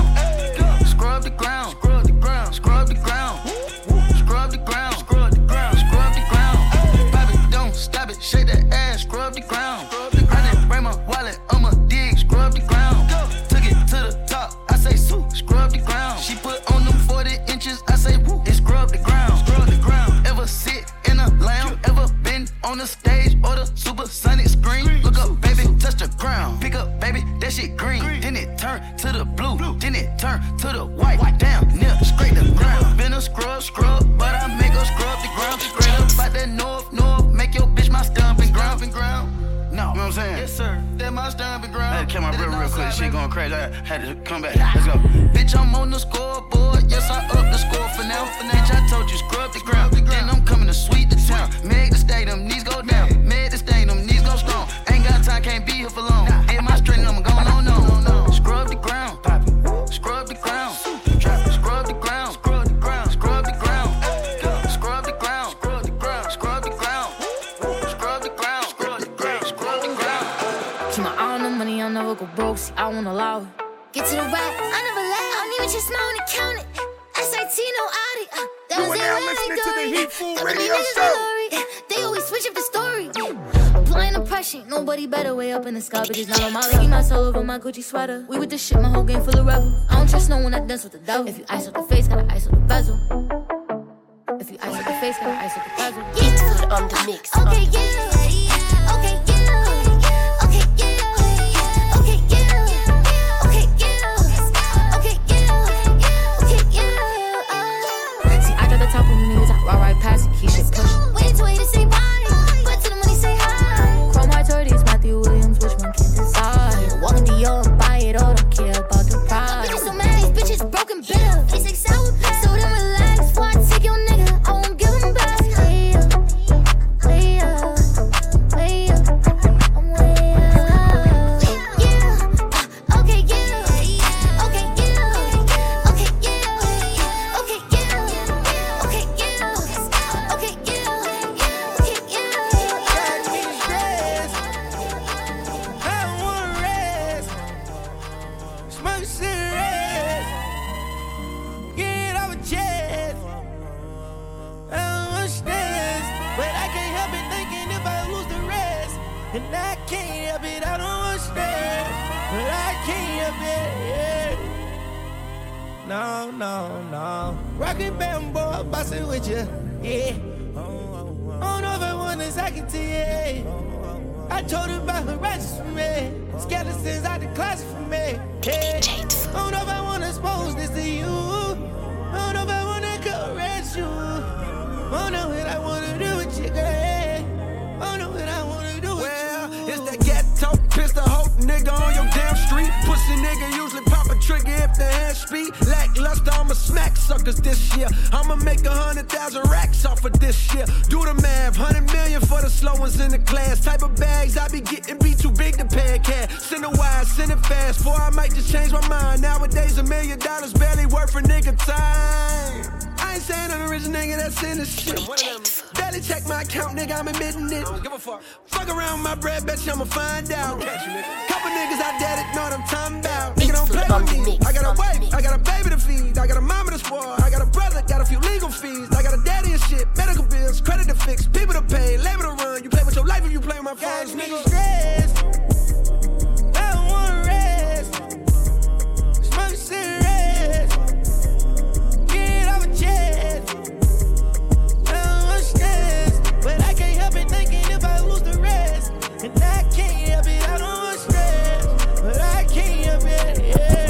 Scrub the ground, scrub the ground, scrub the ground. Scrub the ground, scrub the ground, scrub the ground. Pop it, don't stop it, shake that ass, scrub the ground. I didn't bring my wallet, I'ma dig, scrub the ground. Took it to the top, I say, Sue, scrub the ground. She put on them forty inches, I say, woo, it scrub the ground. Scrub the ground. Ever sit in a lounge, ever been on the stage or the supersonic screen? Look up, baby, touch the ground. Pick up, baby, that shit green. Then it turn to the blue, then it turn to the white. Down, near, scrape the ground. Been a scrub, scrub, but I make her scrub the ground. Straight up by that north, north, make your bitch my stomping ground. ground. No, you know what I'm saying? Yes, sir. That my stomping ground. I had to come out real, real quick. She going crazy. I had to come back. Let's go. Bitch, I'm on the scoreboard. Yes, I up the score for now. For now. Bitch, I told you scrub the ground. Then I'm coming to sweep the town. Make the stadium, knees go down. Make the stadium, knees go strong. Ain't got time, can't be here for long. Hit my straight, I'm going on, no. Scrub the ground. Scrub the ground. Scrub the ground. Scrub the ground. Scrub the ground. Scrub see, I won't allow it. Get to the rap, I never lie. I don't even just smile when I count it. S I T, no audit. Uh, that you was are now listening to the Heat Food Radio Show. They always switch up the story. Applying the pressure, nobody better way up in the sky, but it's not on my level. My soul over my Gucci sweater. We with the shit, my whole game full of rebels. I don't trust no one that dance with the devil. If you ice with the face, gotta ice with the bezel. If you ice with the face, gotta ice with the bezel. It's food on the mix. Okay, yeah. Okay, yeah. Okay, yeah. Okay, yeah. Okay, yeah. Okay, yeah. Okay, yeah. See, I got the top when you niggas out, right, right past it. He should push. Wait till wait to say bye, but to the money say hi. Chrome Heart thirties, Matthew Williams, which one can decide? Walk in Dior and buy it all, don't care about the price. Bitches so mad, these bitches broken bitter. It's like sour patch, so then relax. Before I take your nigga, I won't give him back. Way up, way up, way up, I'm way up. Yeah, okay, yeah, okay, yeah, okay, yeah, okay, yeah, okay, yeah, okay, yeah, okay, yeah. I don't wanna rest. Smoke cigarettes. Get off a jet. I don't want stress, but I can't help it thinking if I lose the rest. And I can't help it, I don't want stress, but I can't help it. Yeah. No, no, no. Rockin' bamboo, bustin' with you. Yeah. I don't know if I want this, I can tell you. I told her about her righteous for me. Skeletons out the closet for me. Yeah. I don't know if I wanna expose this to you. I don't know if I wanna caress you. I don't know what I wanna do with you, girl. I don't know what I wanna do with Well, you. it's that ghetto pistol hoe nigga on your damn street. Pussy nigga usually pop a trigger if the hand speed. Lackluster, I'ma smack suckers this year. I'ma make a hundred thousand racks off of this year. Do the math, hundred million for the slow ones in the class. Type of bags I be getting be too big to pay a cash. Send it wide, send it fast, for I might just change my mind. Nowadays a million dollars barely worth a nigga time. I ain't saying I'm a rich nigga that's in this shit. Barely check my account, nigga, I'm admitting it. Give a fuck. Fuck around with my bread, bet you I'ma find out. Couple niggas out there that know what I'm talking about. Nigga don't play with me. I got a wife, I got a baby to feed, I got a mama to spoil, I got a brother, got a few legal fees, I got a daddy and shit, medical bills, credit to fix, people to pay, labor to run. You play with your life if you play with my phones, nigga. Stress. I don't wanna rest. Smoke cigarettes. Get off a jet. I don't want stress, but I can't help it thinking if I lose the rest. And I can't help it, I don't want stress, but I can't help it, yeah.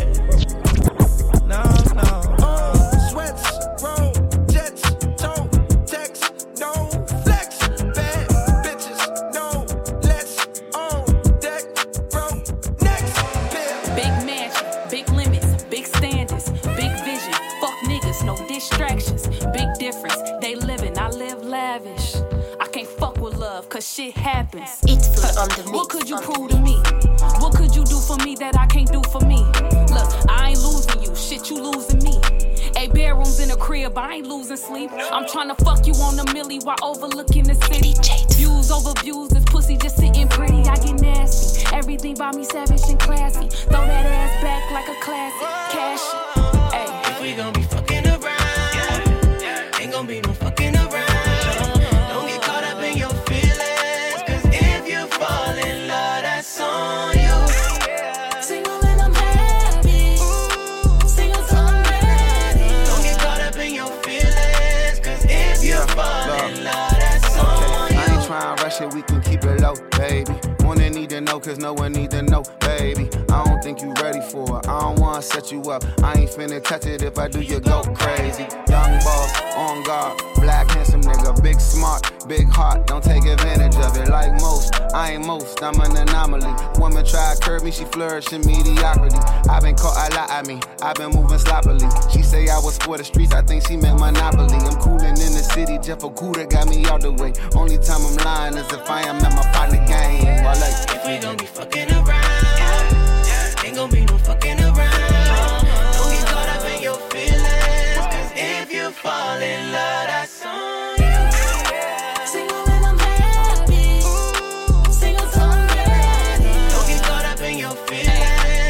No, no, no. Sweats, roll, jets, toe, text, no flex, bad bitches, no, let's on deck, bro, next, pill. Big mansion, big limits, big standards, big vision, fuck niggas, no distractions, big difference, they living, I live lavish. I can't fuck with love, cause shit happens. It's food on the mix. What could you prove to me? What could you do for me that I can't do for me? Look, I ain't losing you, shit you losing me. Eight bedrooms in a crib, I ain't losing sleep. I'm tryna fuck you on the milli while overlooking the city. Views over views, this pussy just sitting pretty. I get nasty, everything by me savage and classy. Throw that ass back like a classic, cash it. Ay. If we gon' be fucking around, ain't gon' be no fucking around. Don't get caught up in your feelings, cause if you fall in love, that's on you. Single and I'm happy. Single till I'm ready. Don't get caught up in your feelings, cause if you fall in love, that's on you. I ain't tryna rush it, we can keep it low, baby. Wanna need to know, cause no one need to know, baby. I don't think you ready for it, I don't wanna set you up. I ain't finna touch it, if I do, you go crazy. Young boss, on guard, black handsome nigga, big smart, big heart, don't take advantage of it. Like most, I ain't most, I'm an anomaly. Woman try to curb me, she flourish in mediocrity. I been caught a lot at me, I been moving sloppily. She say I was for the streets, I think she meant monopoly. I'm coolin' in the city, Jeff Okuda got me out the way. Only time I'm lying is if I am at my partner game. Well, like, if we gon' be fucking around, ain't gon' be no fucking around. Don't get caught up in your feelings, cause if you fall in love, that's on you. Single and I'm happy. Single till I'm ready. Don't get caught up in your feelings.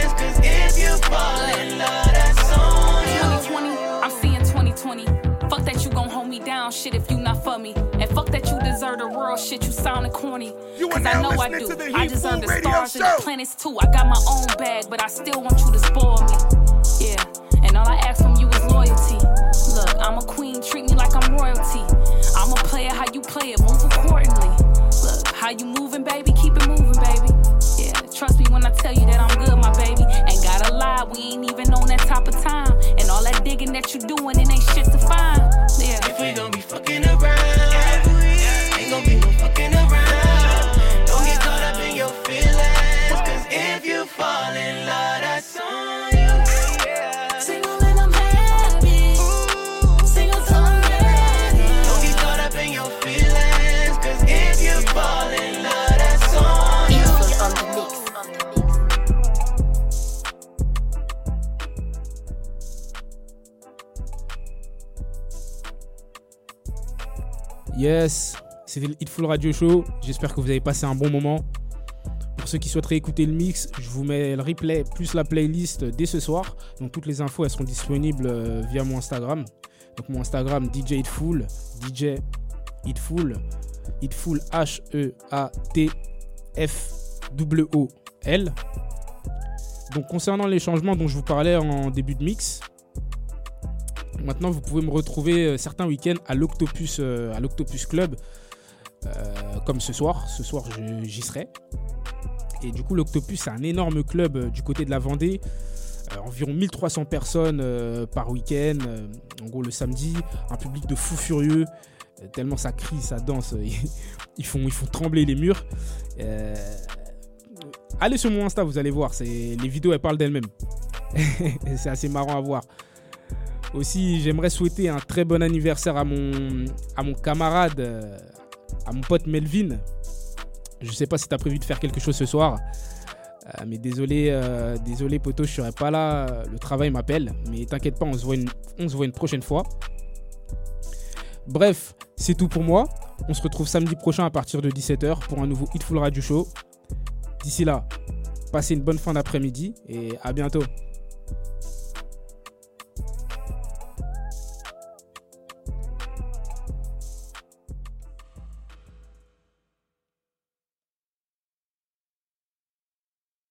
of the world shit, you sounding corny. You Cause are I now know I listening do. to the I Heat just Fool under Radio stars Show. and the planets too. I got my own bag, but I still want you to spoil me. Yeah, and all I ask from you is loyalty. Look, I'm a queen, treat me like I'm royalty. I'm a player, how you play it, move accordingly. Look, how you moving, baby, keep it moving, baby. Yeah, trust me when I tell you that I'm good, my baby. Ain't gotta lie, we ain't even on that top of time. And all that digging that you doing, it ain't shit to find. Yeah. If we gon' be fucking around, ain't gon' be no fucking around. Don't get caught up in your feelings, cause if you fall in love, that's on you. Single and I'm happy. Single till I'm ready. Don't get caught up in your feelings, cause if you fall in love, that's on you. On the mix. Yes, c'était le Hitful Radio Show. J'espère que vous avez passé un bon moment. Pour ceux qui souhaiteraient écouter le mix, je vous mets le replay plus la playlist dès ce soir. Donc toutes les infos elles seront disponibles via mon Instagram. Donc mon Instagram D J Hitful, D J Hitful, Hitful H E A T F W O L. Donc concernant les changements dont je vous parlais en début de mix, maintenant vous pouvez me retrouver certains week-ends à l'Octopus, euh, à l'Octopus Club, euh, comme ce soir. Ce soir je, j'y serai. Et du coup l'Octopus c'est un énorme club euh, du côté de la Vendée. Euh, environ mille trois cents personnes euh, par week-end. Euh, en gros le samedi, un public de fous furieux. Euh, tellement ça crie, ça danse. Euh, ils, font, ils font trembler les murs. Euh, allez sur mon Insta, vous allez voir. C'est, les vidéos elles parlent d'elles-mêmes. C'est assez marrant à voir. Aussi, j'aimerais souhaiter un très bon anniversaire à mon, à mon camarade, euh, à mon pote Melvin. Je sais pas si tu as prévu de faire quelque chose ce soir. Euh, mais désolé, euh, désolé poto, je serai pas là. Le travail m'appelle. Mais t'inquiète pas, on se voit une, on se voit une prochaine fois. Bref, c'est tout pour moi. On se retrouve samedi prochain à partir de dix-sept heures pour un nouveau Hitful Radio Show. D'ici là, passez une bonne fin d'après-midi et à bientôt.